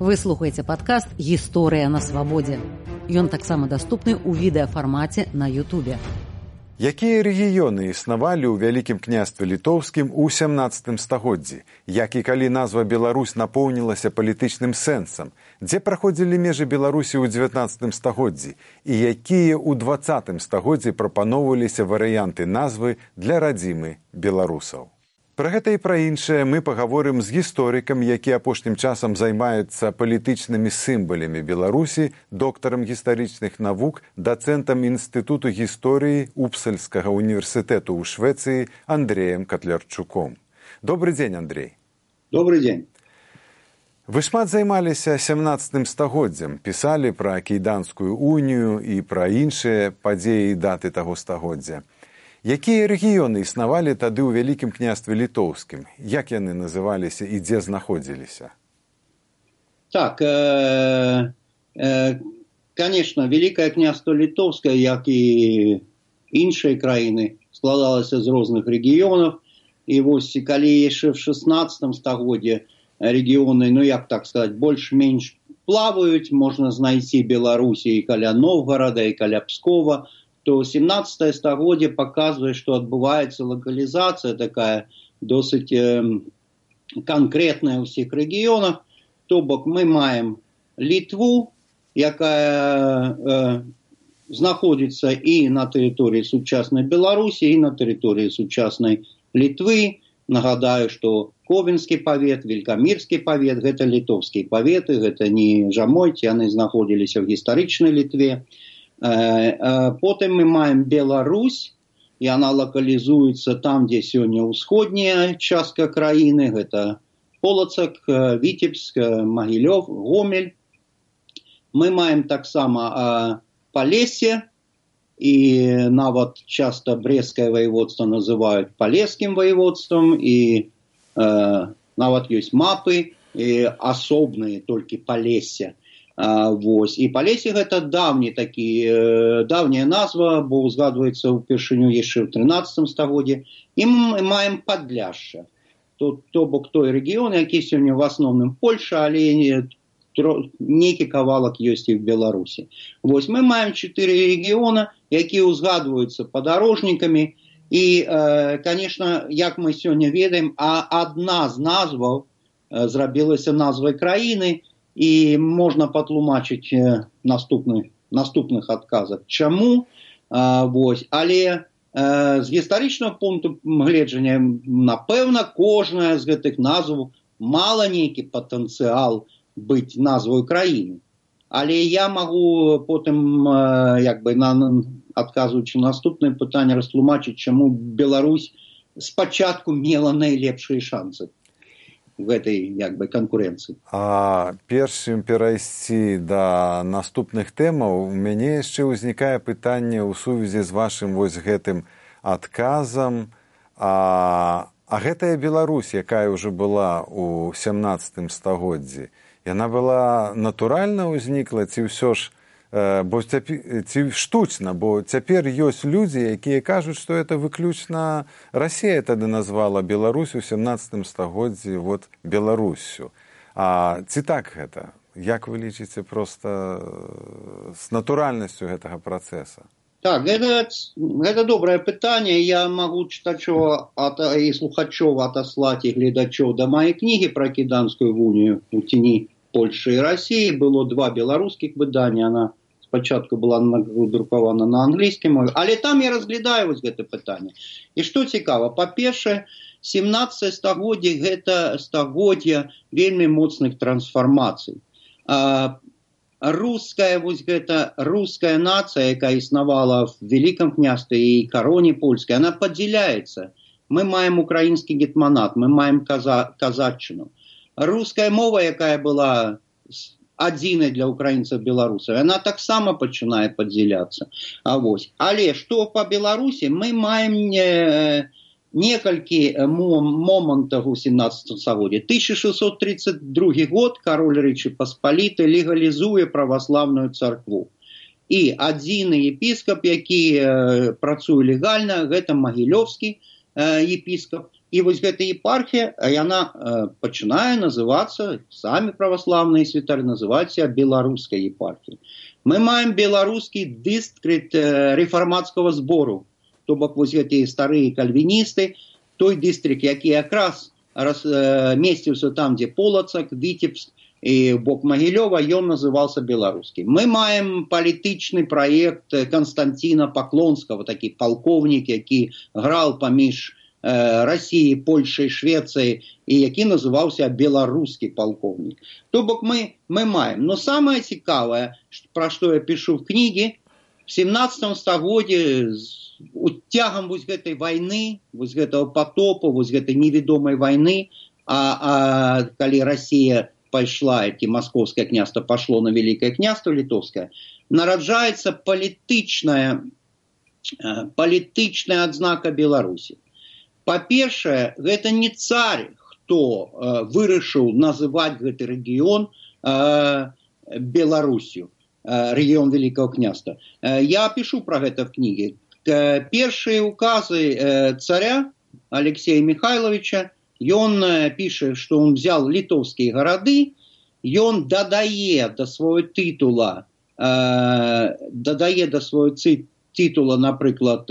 Вы слухаеце падкаст «Гісторыя на свабодзе». Ён таксама даступны ў відэафармаце на Ютубе. Якія рэгіёны існавалі ў Вялікім княстве літоўскім у 17 стагоддзі? Як і калі назва Беларусь напоўнілася палітычным сэнсам? Дзе праходзілі межы Беларусі ў 19 стагоддзі? І якія ў 20 стагоддзі прапаноўваліся варыянты назвы для радзімы беларусаў? Пра гэта і пра іншае мы пагаворым з гісторыкам, які апошнім часам займаецца палітычнымі сімвалямі Беларусі, доктарам гістарычных навук, дацэнтам Інстытуту гісторыі Упсальскага універсітэту ў Швецыі Андрэем Катлярчуком. Добры дзень, Андрей. Добрый день. Вы шмат займаліся 17 стагоддзям, пісалі пра Кейданскую унію і пра іншыя падзеі і даты таго стагоддзя. Якія рэгіёны існавалі тады ў Вялікім княстве літоўскім? Як яны называліся і дзе знаходзіліся? Так, конечно, Великое княство Литовское, як і іншыя краіны, складалася з розных рэгіёнаў. І вось, калі яшчэ в 16 стагоддзі рэгіёны, ну як так сказаць, больш-менш плаваюць, можна знайсці Беларусі і каля Новгорада, і каля Пскова, то 17 стагоддзе показывае, што адбываецца локалізацыя такая досыць канкрэтная ў ўсіх рэгіёнах. То бок мы маем Літву, якая знаходзіцца і на тэрыторыі сучаснай Беларусі, і на тэрыторыі сучаснай Літвы. Нагадаю, што Ковенскі павет, Велькамірскі павет, гэта літоўскія паветы, гэта не Жамойці, яны знаходзіліся ў гістарычнай Літве. Потым мы маем Беларусь, і она локалізуецца там, дзе сёння ўсходняя частка краіны, гэта Полацак, Віцебск, Магілёв, Гомель. Мы маем таксама Палессе, і нават часта Брестскае воеводство называюць Палескім воеводством, і нават ёсць мапы асобныя, толькі Палессе. Вось. І Палесе гэта давняя назва, бо узгадваецца ўпершыню яшчэ ў 13 стагоддзі. І мы маем Падляшша. То бок той рэгіён, які сёння в асноўным Польша, але нейкі кавалак ёсць і в Беларусі. Вось мы маем 4 рэгіёна, якія узгадваюцца падарожнікамі. І, конечно, як мы сёння ведаем, адна з назваў зрабілася назвай краіны, і можна патлумачыць наступных адказах. Чаму? Вось. Але з гістарычнага пункту гледжання, напэўна, кожная з гэтых назваў мала нейкі патэнцыял быць назвой краіны. Але я магу потым, адказваючы на наступнае пытанне, растлумачыць, чаму Беларусь спачатку мела найлепшыя шансы в гэтай канкурэнцыі. Перш чым перайсці да наступных тэмаў, у мяне яшчэ ўзнікае пытанне ў сувязі з вашым вось гэтым адказам. Гэтая Беларусь, якая ўжо была ў 17 стагоддзі, яна была натуральна ўзнікла ці ўсё ж ці штучна, бо цяпер ёсць людзі, якія кажуць, што это выключна Расія тады назвала Беларусь у 17 стагоддзі Беларуссю. Ці так гэта? Як вы лічыце проста з натуральнасцю гэтага працэса? Так, гэта добрае пытанне. Я магу чытачоў і слухачоў адаслаць і гледачоў да маёй кнігі пра Кейданскую унію у цені Польшчы і Расіі. Было 2 беларускіх выдання, она спачатку была надрукавана на англійскай мове, але там я разглядаю вось гэта пытанне. І што цікава, па-першае, 17 стагоддзе гэта стагоддзе вельмі моцных трансфармацый. Руская нацыя, якая існавала в Великом княстве і кароне польскай, она падзяляецца. Мы маем украінскі гетманат, мы маем казаччыну. Руская мова, якая была адзінай для украінцаў беларусаў, она таксама пачынае падзяляцца. Але што па Беларусі, мы маем некалькі момантаў у 17 стагоддзі. 1632 год кароль Рэчы Паспалітай легалізуе праваслаўную царкву. І адзіны епіскап, які працуе легальна, гэта Магілёвскі епіскап. І вось гэта епархія, яна пачынае называцца, самі праваслаўныя святары называюцца беларускай епархіяй. Мы маем беларускі дыстрыкт рэфармацкага збору, то бок вось гэтыя старыя кальвіністы, той дыстрыкт, які якраз месціўся там, дзе Полацак, Віцебск і бок Магілёва, ён называўся беларускім. Мы маем палітычны праект Константина Поклонского, такі палкоўнік, які граў паміж России, Польшей, Швецией, и які назывался белорусский полковник. То бок мы маем. Но самое цікавое, про что я пишу в книге, в 17 стагодзе тягам вось гэтай войны, вось гэтага потопа, вось гэтай неведомой войны, калі Россия пайшла, и Московское княжество пошло на Великое княжество Литовское, нараджается политичная адзнака Беларуси. Па-першае, гэта не царь, хто вырашыў называць гэты рэгіён Беларусью, рэгіён Великого княжества. Я пишу про гэта в книге. Першыя указы царя Алексея Михайловича, ён піша, што он взял літоўскія гарады, ён дадае до свого титула, напрыклад,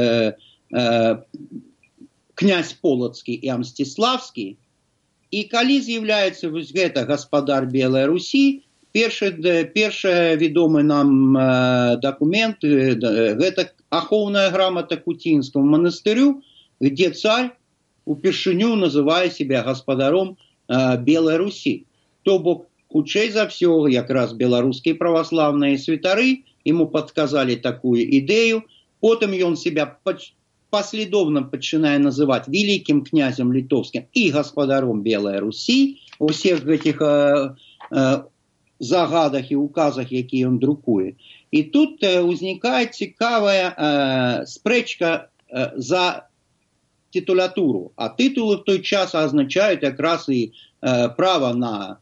князь Полацкі і Амстиславскі, і калі з'яўляецца вось гэта гаспадар Белай Русі, першы вядомы нам дакумент, гэта ахоўная грамата Куцінскому манастырю, где царь упершыню называе себя гаспадаром Белай Русі. То бок, хутчэй за ўсё, якраз беларускія праваслаўныя святары ему подсказали такую ідэю, потым ён себя последовно пачынае называть великим князем литовским и гаспадаром Белой Руси у всех этих загадах и указах, якія он друкуе. И тут возникает цікавая спрэчка за титулатуру. А титулы в той час означают как раз и право на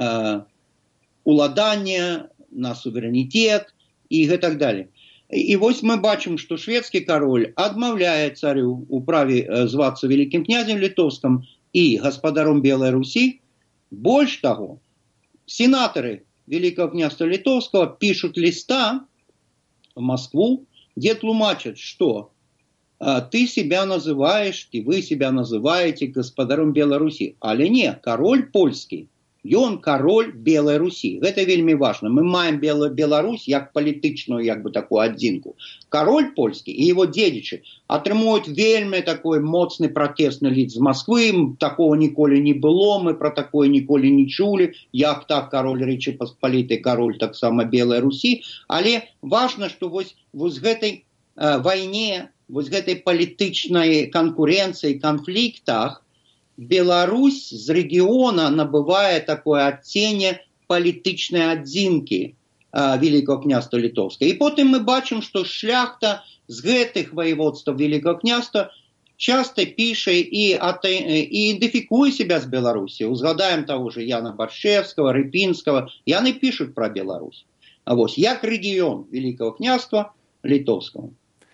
уладание, на суверенитет и так далее. І вось мы бачым, што шведскі кароль адмаўляе царю у праве звацца великим князем літоўскім і гаспадаром Белай Русі. Больш таго, сенатары Великого княжества Литовского пишут листа в Москву, где тлумачат, что ты себя называешь, и вы себя называете гаспадаром Белой Руси. Але не, король польский, ён король Белой Руси. Гэта вельмі важно. Мы маем Беларусь як палітычную, як бы такую адзінку. Король польский и его дедичи атрымуюць вельмі такой моцны протестны ліст з Москвы. Такого ніколі не было, мы про такое ніколі не чулі. Як так король Речи Посполитой, король так само Белой Руси. Але важно, что вось гэтай войне, вось гэтай палітычнай конкуренции, конфликтах Беларусь з региона набывае такое адценне палітычнай адзінкі Великого княжества Литовского. И потом мы бачим, что шляхта з гэтых воеводств Великого княжества часто пише и идентификует себя с Беларусью. Узгадаем того же Яна Баршевского, Рыпинского. Яны пишут про Беларусь. А вот як регион Великого княжества Литовского.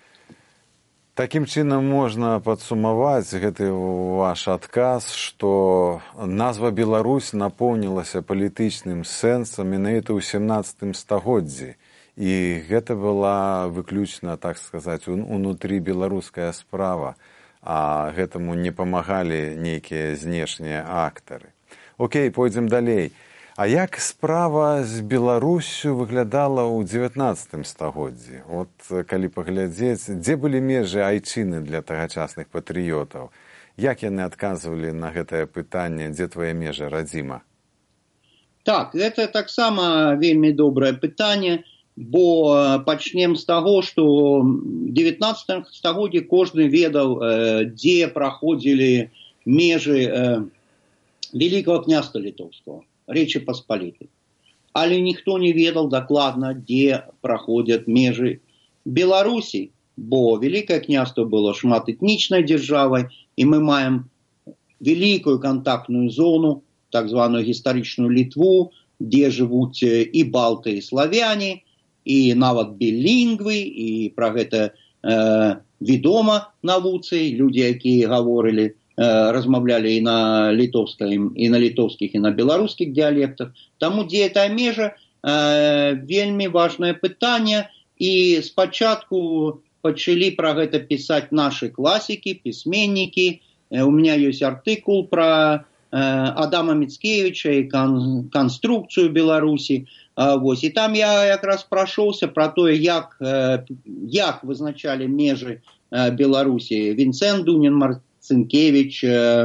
Такім чынам можна падсумаваць гэты ваш адказ, што назва Беларусь напоўнілася палітычным сэнсам менавіта ў 17 стагоддзі. І гэта была выключна, так сказаць, унутры беларуская справа, а гэтаму не памагалі нейкія знешнія актары. Окей, пойдзем далей. А як справа з Беларуссю выглядала ў 19 стагоддзі? От калі паглядзець, дзе былі межы айчыны для тагачасных патрыётаў? Як яны адказвалі на гэтае пытанне, дзе твае межы, радзіма? Так, гэта таксама вельмі добрае пытанне, бо пачнем з таго, што ў 19 стагоддзі кожны ведаў, дзе праходзілі межы Великого княжества Литовского. Речи Посполитой. Але ніхто не ведал дакладна, дзе праходзяць межы Беларусі, бо Великое княжество было шматэтнічнай дзяржавай, і мы маем великую контактную зону, так званую гістарычную Літву, дзе жывуць і балты, і славяне, і нават білінгвы, і пра гэта вядома навуцы, людзі, якія гаворылі размаўлялі і на літоўскіх, і на беларускіх дыялектах. Таму дзе гэтая межа вельмі важнае пытанне, і спачатку пачалі пра гэта пісаць нашы класікі, пісьменнікі. У меня ёсць артыкул пра Адама Міцкевіча і канструкцыю Беларусі. І там я якраз прайшоўся пра тое, як вызначалі межы Беларусі Вінцэнт Дунін-Марцінкевіч,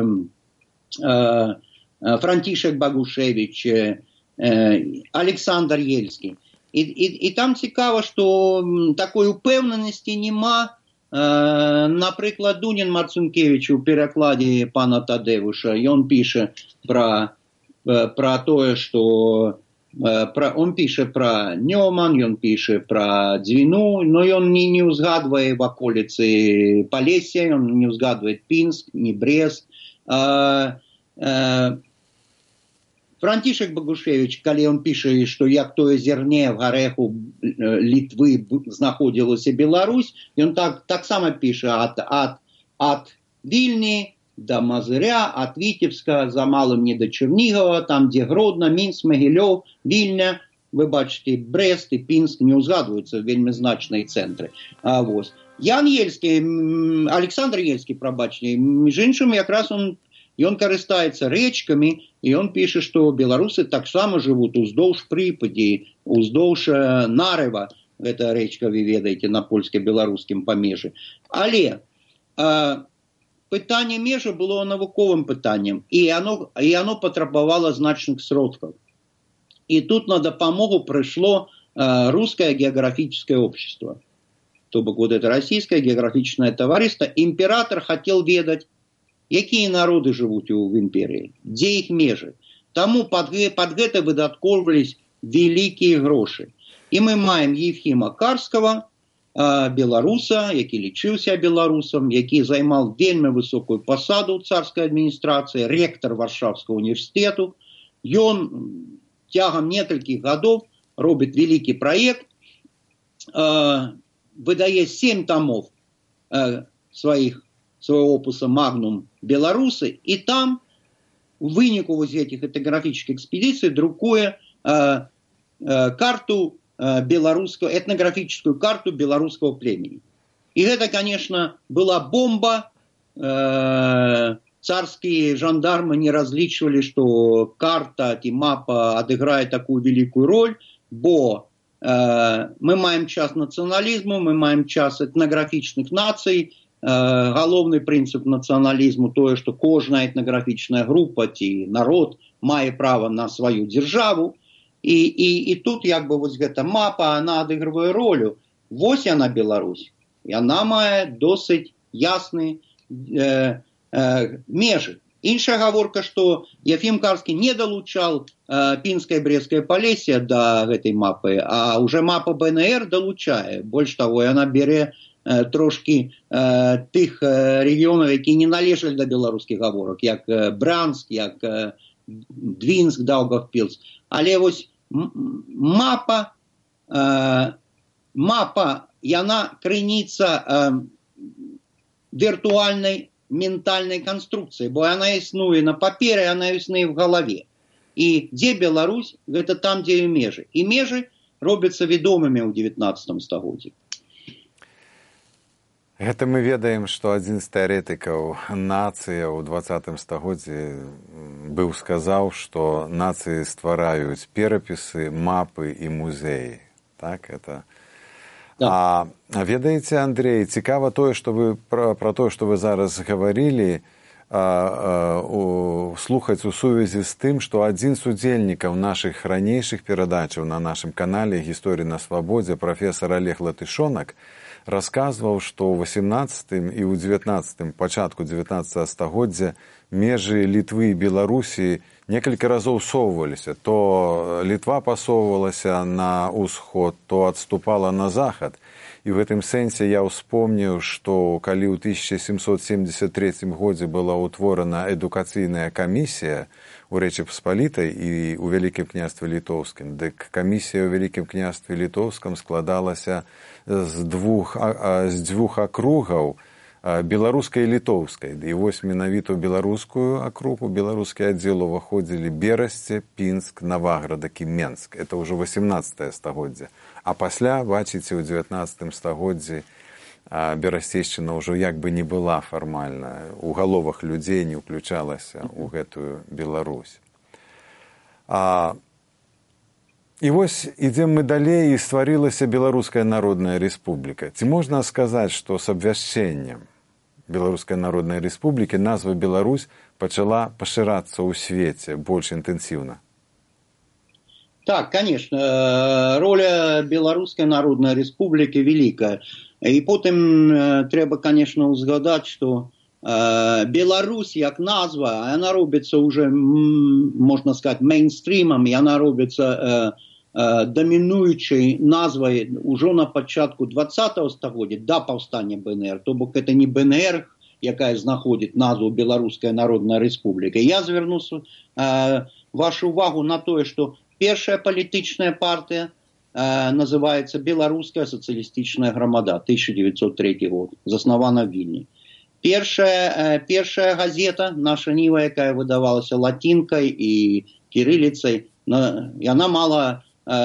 Франтішек Багушевіч, Александр Ельскі. І там цікава, што такой упэўненасці нема. Напрыклад, Дунін-Марцінкевіч у перакладзе пана Тадэвуша, ён піша пра тое, што он піша пра Нёман, ён піша пра Дзвіну, но ён не ўзгадвае ваколіцы Палесся, ён не ўзгадвае Пінск, ні Брест. Франтішек Багушевіч, калі ён піша, што як тое зерне в гарэху Літвы знаходзілася Беларусь, ён таксама піша ад Вільні да Мазыря, ад Віцебска, за малым не да Чернігова, там, дзе Гродна, Мінск, Магілёў, Вільня, вы бачыце, Брест і Пінск не ўзгадваюцца вельмі значныя цэнтры. Ян Ельскі, Александр Ельскі, прабачце, між іншым, якраз ён карыстаецца рэчкамі, і ён піша, што беларусы таксама жывуць уздоўж Прыпяці, уздоўж Нарыва, гэта рэчка, вы ведаеце, на польска-беларускім памежы. Але пытанне межы было навуковым пытаннем, і оно патрабавала значных сродкаў. И тут на допомогу пришло Русское географическое общество. То бок вот это Российское географическое товариство. Император хотел ведать, какие народы живут в империи, где их межи. Тому под гэта выдаткоўвались великие гроши. И мы маем Ефима Карского, беларуса, які лічыўся беларусам, які займаў вельмі высокую пасаду ў царскай адміністрацыі, ректор Варшавского універсітету. Ён тягом некалькіх гадоў робіць вялікі праект, выдае 7 томов своего опуса «Магнум Беларусы», и там в вынику вот этих этнографических экспедиций друкуе карту этнографическую карту белорусского племени. И это, конечно, была бомба. Царские жандармы не различивали, что карта и мапа отыграет такую великую роль, бо мы маем час национализму, мы маем час этнографичных наций. Головный принцип национализму то, что каждая этнографичная группа, народ, мае право на свою державу. И тут как бы вот эта мапа, она отыгрывает роль. Вот она Беларусь. И она мае досыть ясные межи. Іншая гаворка, что Ефим Карский не долучал Пинское и Брестское Полесье до этой мапы, а уже мапа БНР долучае. Больше того, она бере трошки тих регіонів, які не належали до белорусских гаворок, як Брянск, як Двінск, Даугавпілс. Але ось мапа, яна крыніца виртуальной ментальной конструкции, бо она існуе на папере, она існуе в голове. И где Беларусь? Это там, где и межи. И межи робятся ведомыми в 19 стагоддзі. Гэта мы ведаем, што адзін з тэарэтыкаў нацыя ў 20 стагоддзі быў сказаў, што нацыі ствараюць перапісы, мапы і музеі. Так, это... А ведаеце, Андрей, цікава тое, што вы пра тое, што вы зараз гаварылі, слухаць у сувязі з тым, што адзін з удзельнікаў нашых ранейшых перадачаў на нашым канале «Гісторыя на свабодзе» прафесор Олег Латышонак расказваў, што ў 18 і ў 19 пачатку 19 стагоддзя межы Літвы і Беларусі некалькі разоў совваліся. То Літва пасоўвалася на ўсход, то адступала на захад. І в гэтым сэнсе я ўспомніў, што калі ў 1773 годзе была ўтворана адукацыйная камісія у Рэчы Паспалітай і ў Вялікім княстве Літоўскім, дык камісія ў Вялікім княстве Літоўскім складалася з двух акругаў беларускай і літоўскай. І вось менавіта ў беларускую акругу, беларускі аддзел уваходзілі Берасце, Пінск, Наваградак і Менск. Это ўжо 18 стагоддзе. А пасля, бачыце, у 19 стагоддзі Берасцейшчына ўжо як бы не была фармальна. У галовах людзей не ўключалася ў гэтую Беларусь. І вось ідзем мы далей, і стварылася Беларуская Народная Рэспубліка. Ці можна сказаць, што з абвяшчэннем Беларускай Народнай Рэспублікі назва Беларусь пачала пашырацца ў свеце больш інтэнсіўна? Так, конечно, роля Беларускай Народнай Рэспублікі великая. І потым трэба, конечно, узгадаць, што Беларусь як назва, яна робіцца уже, можна сказаць, мейнстрімам, яна робіцца домінуючай назвай ўжо на пачатку 20-го стагоддзя, да паўстання БНР. То бок это не БНР, якая знаходзіць назву Беларуская Народная Рэспубліка. Я звярну вашу увагу на тое, што першая палітычная партыя называецца Беларуская сацыялістычная грамада, 1903 год, заснавана в Вільні. Першая газета «Наша Ніва», якая выдавалася латинкай і кириллицай, яна мала,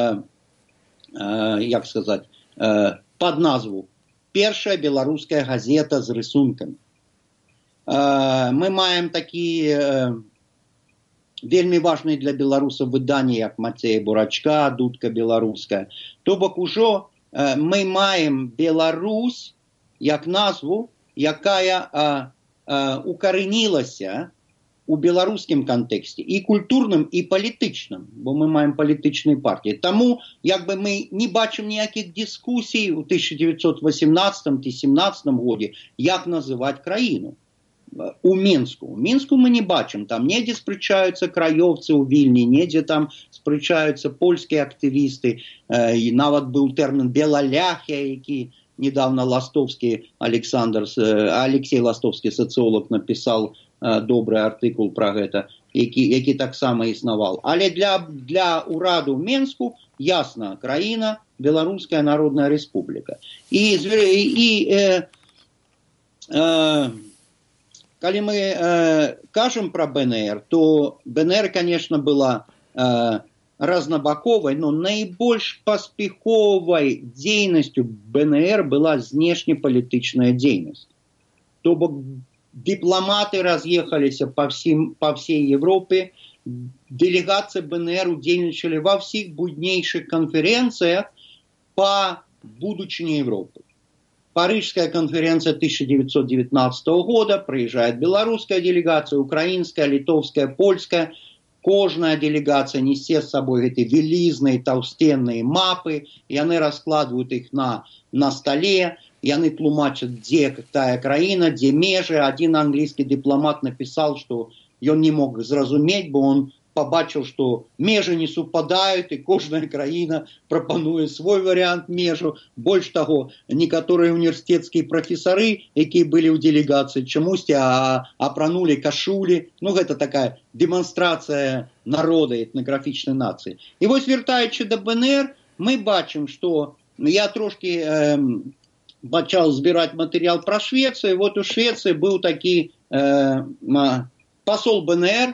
як сказаць, пад назву «Першая беларуская газета з рисункамі». Мы маем такія вельмі важныя для беларусаў выданні, як Мацея Бурачка, Дудка беларуская. То бок ужо мы маем Беларусь як назву, якая укарэнілася у беларускім кантэксце, і культурным, і палітычным, бо мы маем палітычныя партыі. Таму, як бы мы не бачым ніякіх дыскусій у 1918-17 годзе, як называць краіну. У Мінску. У Мінску мы не бачым. Там недзе спрычаюцца краёвцы ў Вільні, недзе там спрычаюцца польскія актывісты. І нават быў тэрмін «белаляхія», які недавно Алексей Ластовскі, социолог, написал добрый артыкул про гэта, які таксама існаваў. Але для ураду в Менску ясна, краіна Беларуская Народная Рэспубліка. Калі мы кажам про БНР, то БНР, конечно, была разнабаковай, но наибольш паспяховай дзейнасцю БНР была знешнепалітычная дзейнасць. То бок дипломаты разъехались по всей Европе, делегации БНР удельничали во всех буднейших конференциях по будущей Европы. Парижская конференция 1919 года, приезжает белорусская делегация, украинская, литовская, польская. Кожная делегация несет с собой эти велизные толстенные мапы, и они раскладывают их на столе. И они тлумачат, где тая краіна, где межи. Один английский дипломат написал, что он не мог зразуметь, бо он побачил, что межи не совпадают, и кожная краіна пропонует свой вариант межу. Больше того, некоторые университетские профессоры, які были в делегации, чомусь апранули кашулі. Ну, это такая демонстрация народа, этнографичной нации. И вот, вертаючи до БНР, мы бачим, что я трошки почал збирать материал про Швецию. Вот у Швеции был такой посол БНР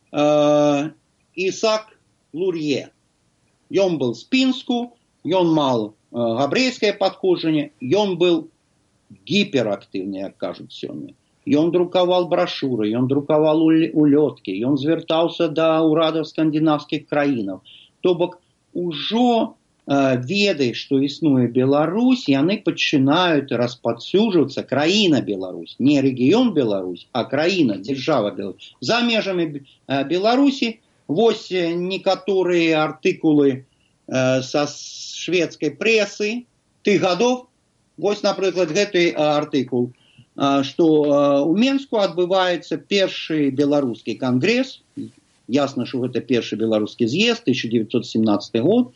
Исаак Лурье. Он был з Пінску, он мал габрэйскае падходжанне, он был гіперактыўны, як кажуць сёння. Ён друкаваў брашуры, ён друкаваў улёткі, ён звяртаўся да ўрадаў скандынаўскіх краінаў. То бок ужо ведай, што існуе Беларусь, яны пачынаюць распаўсюджвацца, краіна Беларусь, не рэгіён Беларусь, а краіна, дзяржава Беларусь. За межамі Беларусі вось некаторыя артыкулы са шведскай прэсы тых гадоў. Вось, напрыклад, гэты артыкул, што ў Менску адбываецца першы беларускі кангрэс. Ясна, што гэта першы беларускі з'езд, 1917 год.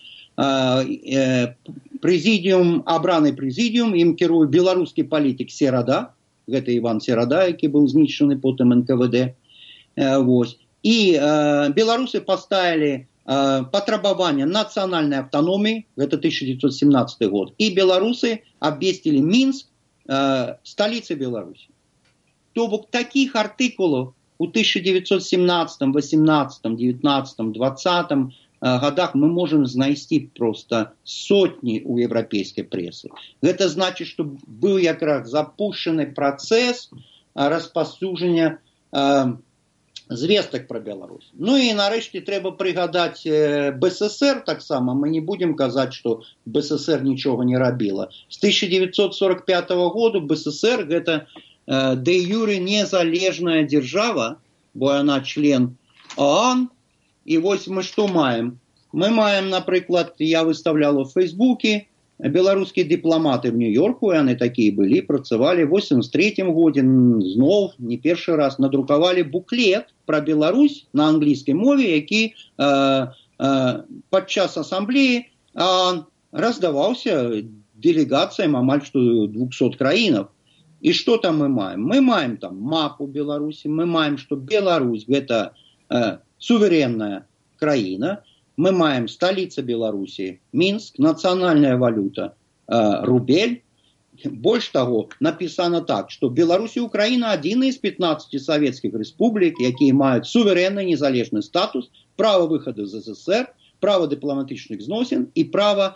Президиум, абраны президиум, ім кіруе беларускі палітык Серада, гэта Іван Серада, які быў знішчаны потым НКВД. Вось. І беларусы паставілі патрабаванне нацыянальнай аўтаноміі, гэта 1917 год, і беларусы абвесцілі Мінск столица Беларуси. То бок таких артыкулов у 1917, 18, 19, 20 годах мы можем знайсці просто сотни у европейской прессы. Это значит, что был как раз запущенный процесс распаўсюджання звестак про Беларусь. Ну и нарэшце трэба прыгадаць БССР таксама. Мы не будем казаць, что БССР ничего не рабіла. С 1945 года БССР гэта де юре незалежная держава, бо она член ООН. И вот мы что маем? Мы маем, например, я выставлял в Фейсбуке, белорусские дипломаты в Нью-Йорку, и они такие были, працавали в 83-м году, знов, не первый раз, надрукавали буклет про Беларусь на английской мове, який подчас ассамблеи раздавался делегациям амаль что 200 краинов. И что там мы маем? Мы маем там мапу Беларуси, мы маем, что Беларусь это суверенная краина, мы маем столица Беларуси, Минск, национальная валюта, рубель. Больше того, написано так, что Беларусь и Украина один из 15 советских республик, які мають суверенний незалежний статус, право виходу з СССР, право дипломатичних зносин и право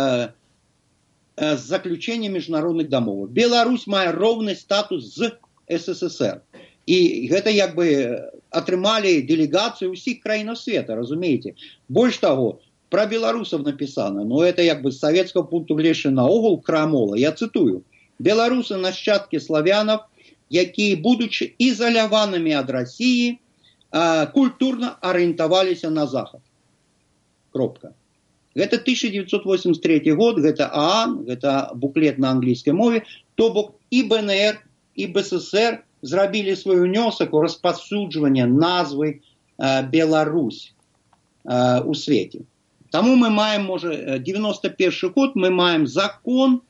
заключения международных домов. Беларусь мае ровный статус з СССР. И это как бы атрымали делегации усіх краінаў света, разумеете. Больше того, про белорусов написано, но это как бы с советского пункту гледжання наогул крамола. Я цитую. Белорусы нащадки славянов, якія, будучи изоляванными от России, культурно ориентовались на Захад. Кропка. Это 1983 год, это ААН, это буклет на английской мове, то бок и БНР, и БССР зрабілі свой унёсак у распаўсюджвання назвы Беларусь у свете. Тому мы маем, может, 91 год, мы маем закон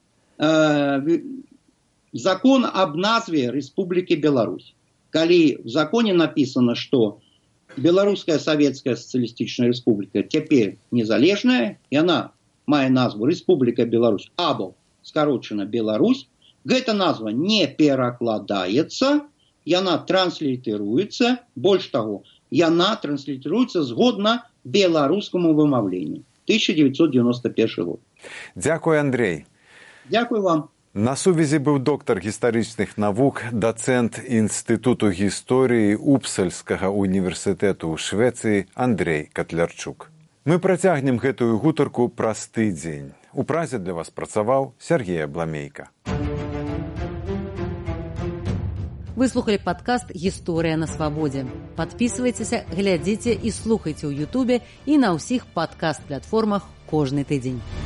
об назве Республики Беларусь. Коли в законе написано, что Белорусская Советская Социалистическая Республика теперь незалежная, и она мае назву Республика Беларусь, або скорочена Беларусь, эта назва не перекладается, и она транслитеруется, больше того, и она транслитеруется згодно белорусскому вымовлению. 1991 год. Дякую, Андрей. Дякую вам. На сувязі быў доктар гістарычных навук, дацэнт Інстытуту гісторыі Упсальскага універсітэту ў Швецыі Андрей Катлярчук. Мы працягнем гэтую гутарку праз тыдзень. У празе для вас працаваў Сергей Абламейка. Вы слухали подкаст «Гісторыя на свабодзе». Подписывайтеся, глядзіце і слухайце ў Ютубе і на ўсіх падкаст-платформах кожны тыдзень.